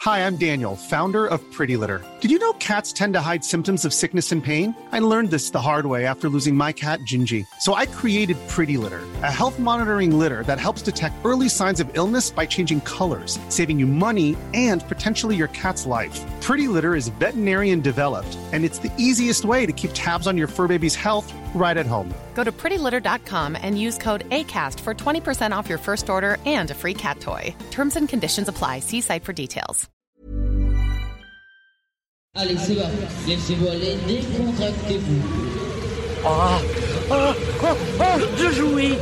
Hi, I'm Daniel, founder of Pretty Litter. Did you know cats tend to hide symptoms of sickness and pain? I learned this the hard way after losing my cat, Gingy. So I created Pretty Litter, a health monitoring litter that helps detect early signs of illness by changing colors, saving you money and potentially your cat's life. Pretty Litter is veterinarian developed, and it's the easiest way to keep tabs on your fur baby's health right at home. Go to prettylitter.com and use code ACAST for 20% off your first order and a free cat toy. Terms and conditions apply. See site for details. Allez, c'est bon. Laissez-vous aller, décontractez-vous. Je jouis.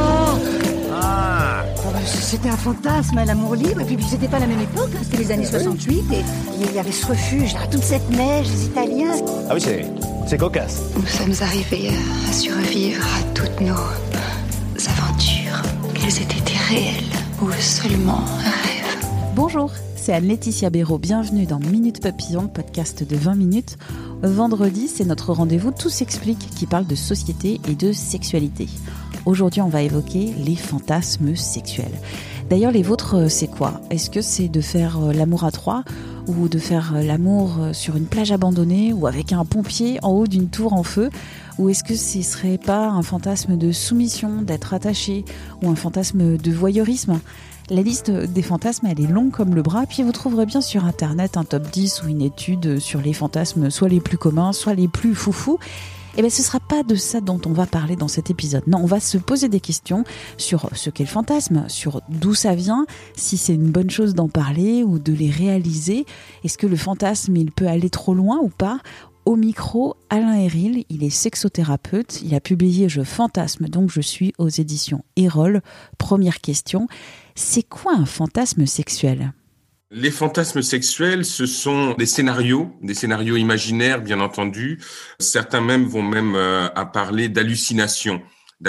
C'était un fantasme, l'amour libre, et puis c'était pas la même époque, hein, c'était les années 68, et il y avait ce refuge, là, toute cette neige, les Italiens. Ah oui, c'est cocasse. Nous sommes arrivés à survivre à toutes nos aventures. Elles étaient réelles ou seulement un rêve. Bonjour, c'est Anne-Laetitia Béraud. Bienvenue dans Minute Papillon, podcast de 20 minutes. Vendredi, c'est notre rendez-vous Tout s'explique qui parle de société et de sexualité. Aujourd'hui, on va évoquer les fantasmes sexuels. D'ailleurs, les vôtres, c'est quoi ? Est-ce que c'est de faire l'amour à trois ou de faire l'amour sur une plage abandonnée ou avec un pompier en haut d'une tour en feu ? Ou est-ce que ce serait pas un fantasme de soumission, d'être attaché ou un fantasme de voyeurisme ? La liste des fantasmes, elle est longue comme le bras, puis vous trouverez bien sur internet un top 10 ou une étude sur les fantasmes, soit les plus communs, soit les plus foufous. Eh bien, ce ne sera pas de ça dont on va parler dans cet épisode. Non, on va se poser des questions sur ce qu'est le fantasme, sur d'où ça vient, si c'est une bonne chose d'en parler ou de les réaliser. Est-ce que le fantasme, il peut aller trop loin ou pas ? Au micro, Alain Héril, il est sexothérapeute. Il a publié Je fantasme, donc je suis aux éditions Erol. Première question, c'est quoi un fantasme sexuel ? Les fantasmes sexuels, ce sont des scénarios imaginaires, bien entendu. Certains même vont à parler d'hallucinations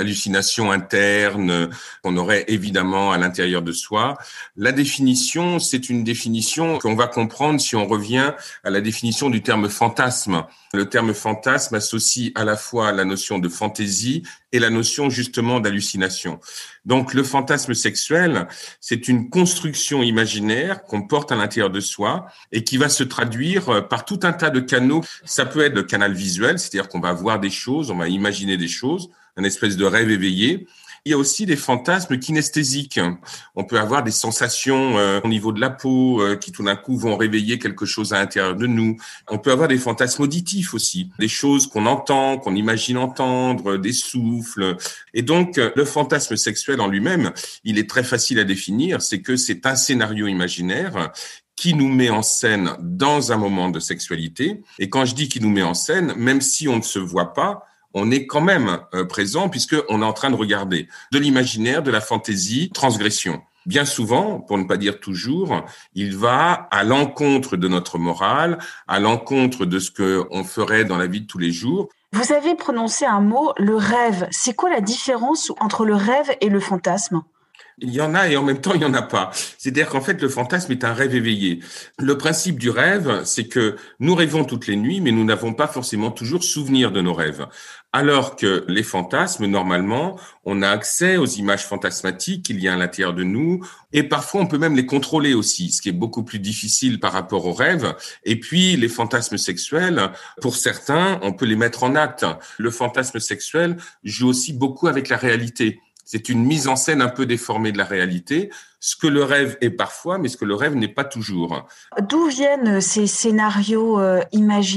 internes qu'on aurait évidemment à l'intérieur de soi. La définition, c'est une définition qu'on va comprendre si on revient à la définition du terme fantasme. Le terme fantasme associe à la fois la notion de fantaisie et la notion justement d'hallucination. Donc le fantasme sexuel, c'est une construction imaginaire qu'on porte à l'intérieur de soi et qui va se traduire par tout un tas de canaux. Ça peut être le canal visuel, c'est-à-dire qu'on va voir des choses, on va imaginer des choses, une espèce de rêve éveillé. Il y a aussi des fantasmes kinesthésiques. On peut avoir des sensations au niveau de la peau qui tout d'un coup vont réveiller quelque chose à l'intérieur de nous. On peut avoir des fantasmes auditifs aussi, des choses qu'on entend, qu'on imagine entendre, des souffles. Et donc, le fantasme sexuel en lui-même, il est très facile à définir. C'est que c'est un scénario imaginaire qui nous met en scène dans un moment de sexualité. Et quand je dis qui nous met en scène, même si on ne se voit pas, on est quand même présent puisqu'on est en train de regarder de l'imaginaire, de la fantaisie, transgression. Bien souvent, pour ne pas dire toujours, il va à l'encontre de notre morale, à l'encontre de ce qu'on ferait dans la vie de tous les jours. Vous avez prononcé un mot, le rêve. C'est quoi la différence entre le rêve et le fantasme ? Il y en a et en même temps, il y en a pas. C'est-à-dire qu'en fait, le fantasme est un rêve éveillé. Le principe du rêve, c'est que nous rêvons toutes les nuits, mais nous n'avons pas forcément toujours souvenir de nos rêves. Alors que les fantasmes, normalement, on a accès aux images fantasmatiques qu'il y a à l'intérieur de nous et parfois on peut même les contrôler aussi, ce qui est beaucoup plus difficile par rapport aux rêves. Et puis, les fantasmes sexuels, pour certains, on peut les mettre en acte. Le fantasme sexuel joue aussi beaucoup avec la réalité. C'est une mise en scène un peu déformée de la réalité, ce que le rêve est parfois, mais ce que le rêve n'est pas toujours. D'où viennent ces scénarios imaginaires ?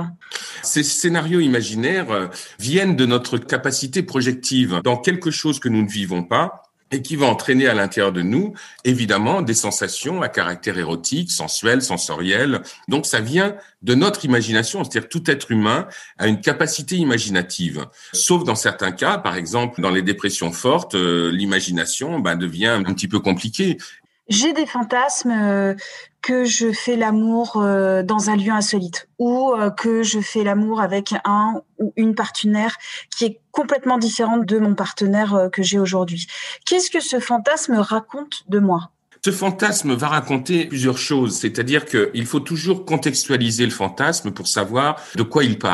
Ces scénarios imaginaires viennent de notre capacité projective dans quelque chose que nous ne vivons pas et qui va entraîner à l'intérieur de nous, évidemment, des sensations à caractère érotique, sensuel, sensoriel. Donc, ça vient de notre imagination, c'est-à-dire tout être humain a une capacité imaginative. Sauf dans certains cas, par exemple, dans les dépressions fortes, l'imagination devient un petit peu compliquée. J'ai des fantasmes que je fais l'amour dans un lieu insolite ou que je fais l'amour avec un ou une partenaire qui est complètement différente de mon partenaire que j'ai aujourd'hui. Qu'est-ce que ce fantasme raconte de moi ? Ce fantasme va raconter plusieurs choses, c'est-à-dire qu'il faut toujours contextualiser le fantasme pour savoir de quoi il parle.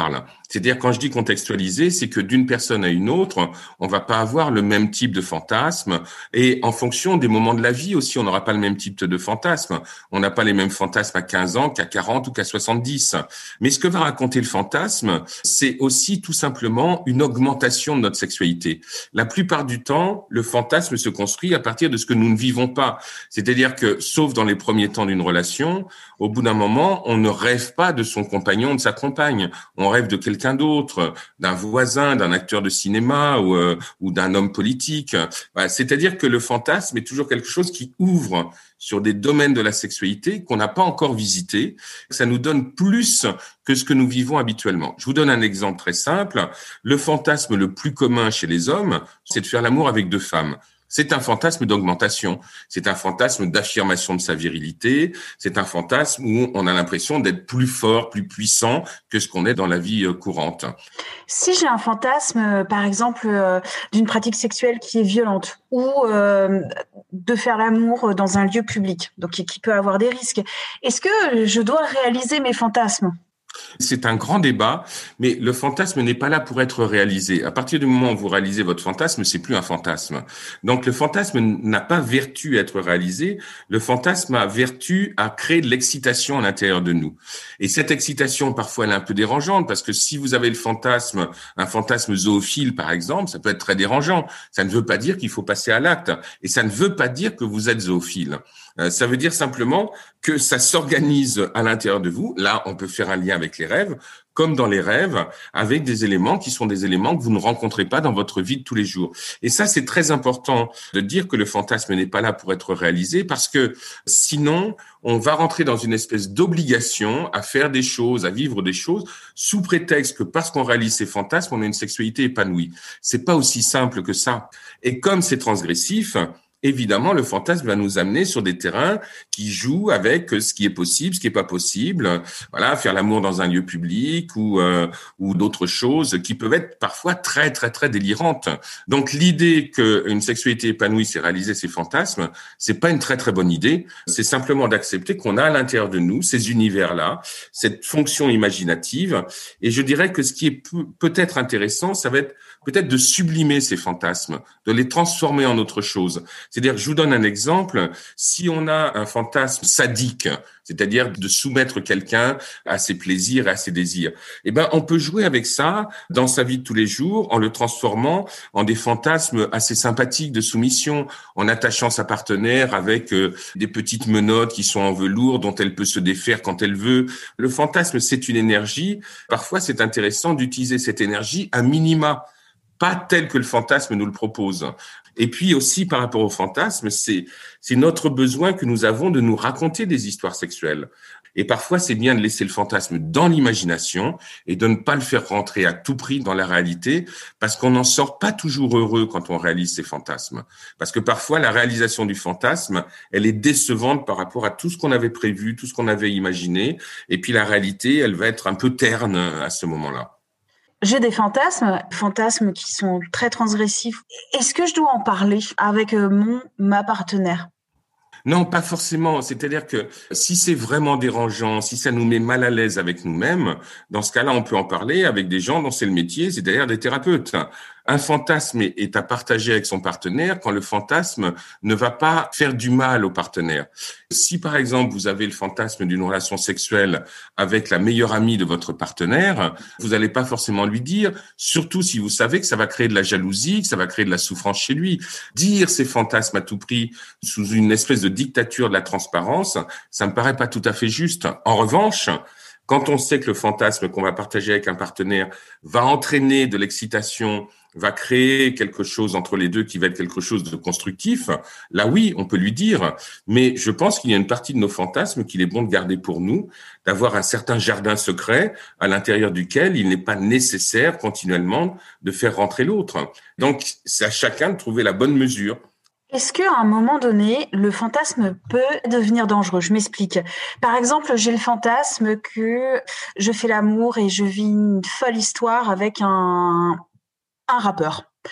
C'est-à-dire, quand je dis contextualiser, c'est que d'une personne à une autre, on va pas avoir le même type de fantasme. Et en fonction des moments de la vie aussi, on n'aura pas le même type de fantasme. On n'a pas les mêmes fantasmes à 15 ans qu'à 40 ou qu'à 70. Mais ce que va raconter le fantasme, c'est aussi tout simplement une augmentation de notre sexualité. La plupart du temps, le fantasme se construit à partir de ce que nous ne vivons pas. C'est-à-dire que, sauf dans les premiers temps d'une relation, au bout d'un moment, on ne rêve pas de son compagnon, de sa compagne. On rêve de quelqu'un d'autre, d'un voisin, d'un acteur de cinéma ou d'un homme politique. Voilà. C'est-à-dire que le fantasme est toujours quelque chose qui ouvre sur des domaines de la sexualité qu'on n'a pas encore visités. Ça nous donne plus que ce que nous vivons habituellement. Je vous donne un exemple très simple. Le fantasme le plus commun chez les hommes, c'est de faire l'amour avec 2 femmes. C'est un fantasme d'augmentation, c'est un fantasme d'affirmation de sa virilité, c'est un fantasme où on a l'impression d'être plus fort, plus puissant que ce qu'on est dans la vie courante. Si j'ai un fantasme, par exemple, d'une pratique sexuelle qui est violente ou de faire l'amour dans un lieu public, donc qui peut avoir des risques, est-ce que je dois réaliser mes fantasmes ? C'est un grand débat, mais le fantasme n'est pas là pour être réalisé. À partir du moment où vous réalisez votre fantasme, c'est plus un fantasme. Donc le fantasme n'a pas vertu à être réalisé, le fantasme a vertu à créer de l'excitation à l'intérieur de nous. Et cette excitation, parfois, elle est un peu dérangeante, parce que si vous avez un fantasme zoophile, par exemple, ça peut être très dérangeant. Ça ne veut pas dire qu'il faut passer à l'acte, et ça ne veut pas dire que vous êtes zoophile. Ça veut dire simplement que ça s'organise à l'intérieur de vous. Là, on peut faire un lien avec les rêves, comme dans les rêves, avec des éléments qui sont des éléments que vous ne rencontrez pas dans votre vie de tous les jours. Et ça, c'est très important de dire que le fantasme n'est pas là pour être réalisé, parce que sinon, on va rentrer dans une espèce d'obligation à faire des choses, à vivre des choses, sous prétexte que parce qu'on réalise ces fantasmes, on a une sexualité épanouie. C'est pas aussi simple que ça. Et comme c'est transgressif, évidemment, le fantasme va nous amener sur des terrains qui jouent avec ce qui est possible, ce qui est pas possible. Voilà, faire l'amour dans un lieu public ou d'autres choses qui peuvent être parfois très, très, très délirantes. Donc, l'idée qu'une sexualité épanouie, c'est réaliser ses fantasmes, c'est pas une très, très bonne idée. C'est simplement d'accepter qu'on a à l'intérieur de nous ces univers-là, cette fonction imaginative. Et je dirais que ce qui est peut-être intéressant, ça va être peut-être de sublimer ces fantasmes, de les transformer en autre chose. C'est-à-dire, je vous donne un exemple, si on a un fantasme sadique, c'est-à-dire de soumettre quelqu'un à ses plaisirs et à ses désirs, on peut jouer avec ça dans sa vie de tous les jours en le transformant en des fantasmes assez sympathiques de soumission, en attachant sa partenaire avec des petites menottes qui sont en velours dont elle peut se défaire quand elle veut. Le fantasme, c'est une énergie. Parfois, c'est intéressant d'utiliser cette énergie à minima, pas tel que le fantasme nous le propose. Et puis aussi, par rapport au fantasme, c'est notre besoin que nous avons de nous raconter des histoires sexuelles. Et parfois, c'est bien de laisser le fantasme dans l'imagination et de ne pas le faire rentrer à tout prix dans la réalité, parce qu'on n'en sort pas toujours heureux quand on réalise ces fantasmes. Parce que parfois, la réalisation du fantasme, elle est décevante par rapport à tout ce qu'on avait prévu, tout ce qu'on avait imaginé. Et puis la réalité, elle va être un peu terne à ce moment-là. J'ai des fantasmes qui sont très transgressifs. Est-ce que je dois en parler avec ma partenaire ? Non, pas forcément. C'est-à-dire que si c'est vraiment dérangeant, si ça nous met mal à l'aise avec nous-mêmes, dans ce cas-là, on peut en parler avec des gens dont c'est le métier, c'est-à-dire des thérapeutes. Un fantasme est à partager avec son partenaire quand le fantasme ne va pas faire du mal au partenaire. Si, par exemple, vous avez le fantasme d'une relation sexuelle avec la meilleure amie de votre partenaire, vous n'allez pas forcément lui dire, surtout si vous savez que ça va créer de la jalousie, que ça va créer de la souffrance chez lui. Dire ces fantasmes à tout prix sous une espèce de dictature de la transparence, ça me paraît pas tout à fait juste. En revanche, quand on sait que le fantasme qu'on va partager avec un partenaire va entraîner de l'excitation, va créer quelque chose entre les deux qui va être quelque chose de constructif, là oui, on peut lui dire. Mais je pense qu'il y a une partie de nos fantasmes qu'il est bon de garder pour nous, d'avoir un certain jardin secret à l'intérieur duquel il n'est pas nécessaire continuellement de faire rentrer l'autre. Donc, c'est à chacun de trouver la bonne mesure. Est-ce qu'à un moment donné, le fantasme peut devenir dangereux ? Je m'explique. Par exemple, j'ai le fantasme que je fais l'amour et je vis une folle histoire avec un rappeur.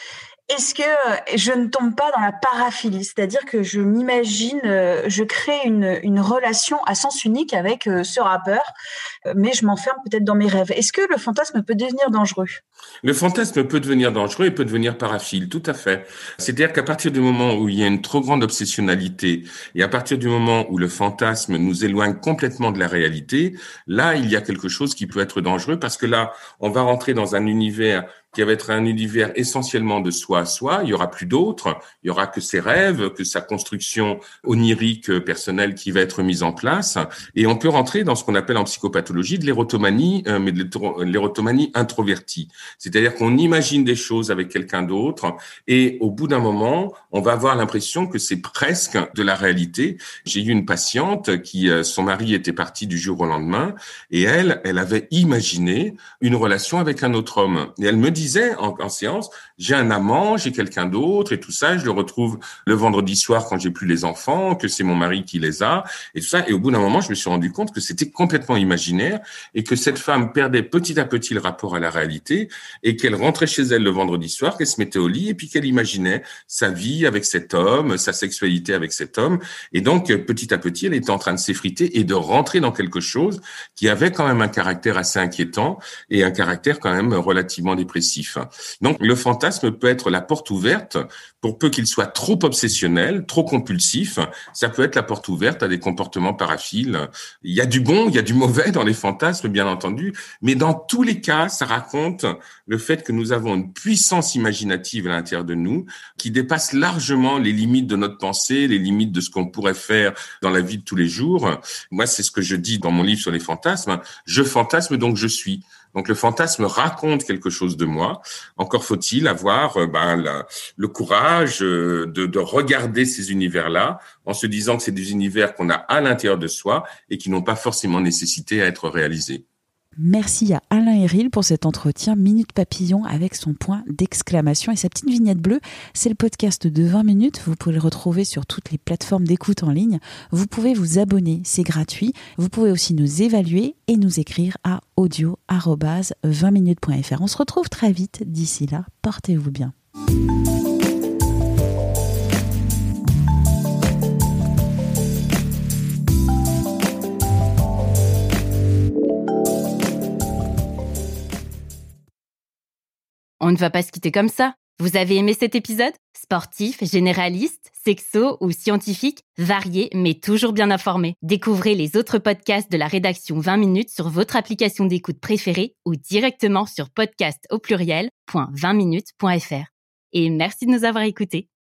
est-ce que je ne tombe pas dans la paraphilie, c'est-à-dire que je m'imagine, je crée une relation à sens unique avec ce rappeur, mais je m'enferme peut-être dans mes rêves. Est-ce que le fantasme peut devenir dangereux ? Le fantasme peut devenir dangereux et peut devenir paraphile, tout à fait. C'est-à-dire qu'à partir du moment où il y a une trop grande obsessionnalité et à partir du moment où le fantasme nous éloigne complètement de la réalité, là, il y a quelque chose qui peut être dangereux parce que là, on va rentrer dans un univers qui va être un univers essentiellement de soi à soi. Il y aura plus d'autres. Il y aura que ses rêves, que sa construction onirique personnelle qui va être mise en place. Et on peut rentrer dans ce qu'on appelle en psychopathologie de l'érotomanie, mais de l'érotomanie introvertie. C'est-à-dire qu'on imagine des choses avec quelqu'un d'autre et au bout d'un moment, on va avoir l'impression que c'est presque de la réalité. J'ai eu une patiente qui, son mari était parti du jour au lendemain et elle avait imaginé une relation avec un autre homme. Et elle me disait en séance, j'ai un amant, j'ai quelqu'un d'autre et tout ça, je le retrouve le vendredi soir quand j'ai plus les enfants, que c'est mon mari qui les a et tout ça. Et au bout d'un moment, je me suis rendu compte que c'était complètement imaginaire et que cette femme perdait petit à petit le rapport à la réalité et qu'elle rentrait chez elle le vendredi soir, qu'elle se mettait au lit et puis qu'elle imaginait sa vie avec cet homme, sa sexualité avec cet homme. Et donc, petit à petit, elle était en train de s'effriter et de rentrer dans quelque chose qui avait quand même un caractère assez inquiétant et un caractère quand même relativement dépressif. Donc, le fantasme peut être la porte ouverte, pour peu qu'il soit trop obsessionnel, trop compulsif, ça peut être la porte ouverte à des comportements paraphiles. Il y a du bon, il y a du mauvais dans les fantasmes, bien entendu, mais dans tous les cas, ça raconte le fait que nous avons une puissance imaginative à l'intérieur de nous qui dépasse largement les limites de notre pensée, les limites de ce qu'on pourrait faire dans la vie de tous les jours. Moi, c'est ce que je dis dans mon livre sur les fantasmes. Je fantasme, donc je suis. Donc le fantasme raconte quelque chose de moi. Encore faut-il avoir le courage de regarder ces univers-là en se disant que c'est des univers qu'on a à l'intérieur de soi et qui n'ont pas forcément nécessité à être réalisés. Merci à Alain Héril pour cet entretien Minute Papillon avec son point d'exclamation et sa petite vignette bleue. C'est le podcast de 20 minutes. Vous pouvez le retrouver sur toutes les plateformes d'écoute en ligne. Vous pouvez vous abonner, c'est gratuit. Vous pouvez aussi nous évaluer et nous écrire à audio@20minutes.fr. On se retrouve très vite. D'ici là, portez-vous bien. On ne va pas se quitter comme ça. Vous avez aimé cet épisode ? Sportif, généraliste, sexo ou scientifique, varié mais toujours bien informé. Découvrez les autres podcasts de la rédaction 20 minutes sur votre application d'écoute préférée ou directement sur podcast@20minutes.fr. Et merci de nous avoir écoutés.